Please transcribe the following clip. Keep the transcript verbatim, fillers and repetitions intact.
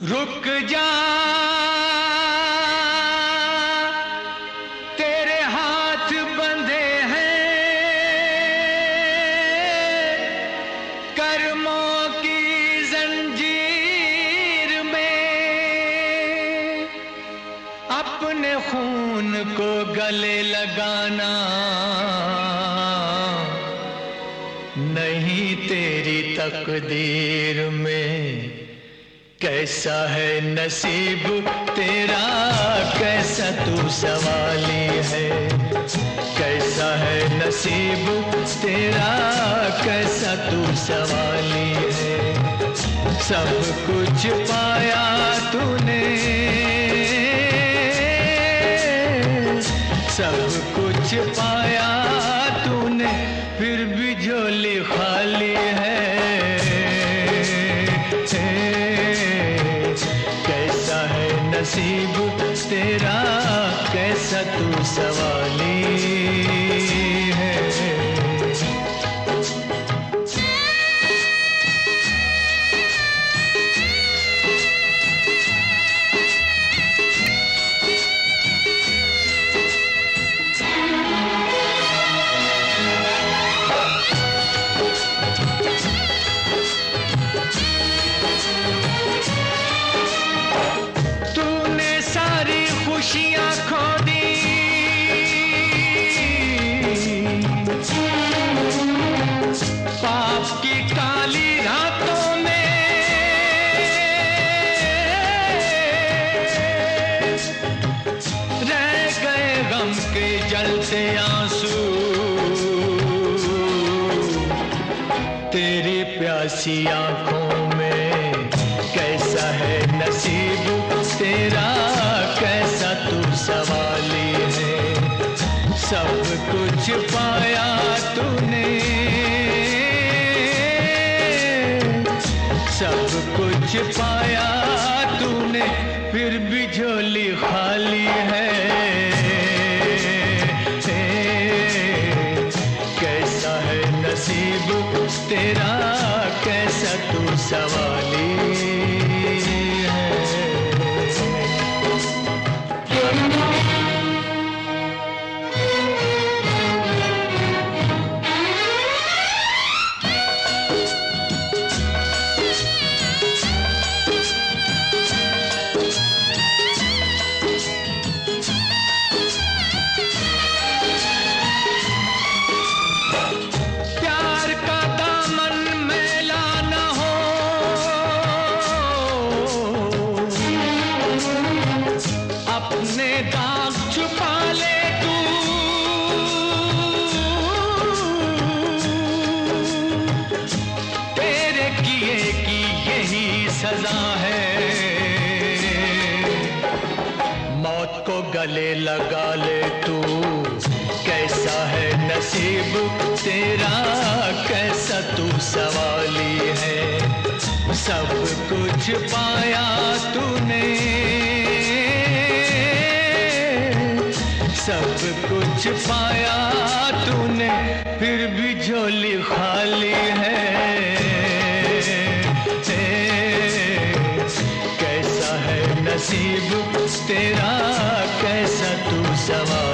रुक जा तेरे हाथ बंधे हैं कर्मों की जंजीर में, अपने खून को गले लगाना नहीं तेरी तकदीर में। कैसा है नसीब तेरा कैसा तू सवाली है, कैसा है नसीब तेरा कैसा तू सवाली है। सब कुछ पाया तूने, सब कुछ पाया तूने, फिर भी झोली खाली है। नसीब तेरा कैसा तू सवाली है। खुशियां खो दी, पाप की काली रातों में रह गए गम के जलते आंसू। तेरी प्यासी आंखों में कैसा है नसीब तेरा कैसा तू सवाली है। सब कुछ पाया तूने, सब कुछ पाया तूने, फिर भी झोली खाली है। कैसा है नसीब तेरा कैसा तू सवाली है। अपने दाग छुपा ले तू, तेरे किए की यही सजा है। मौत को गले लगा ले तू, कैसा है नसीब तेरा कैसा तू सवाली है। सब कुछ पाया तूने, सब कुछ पाया तूने, फिर भी झोली खाली है। कैसा है नसीब तेरा कैसा तू सवाल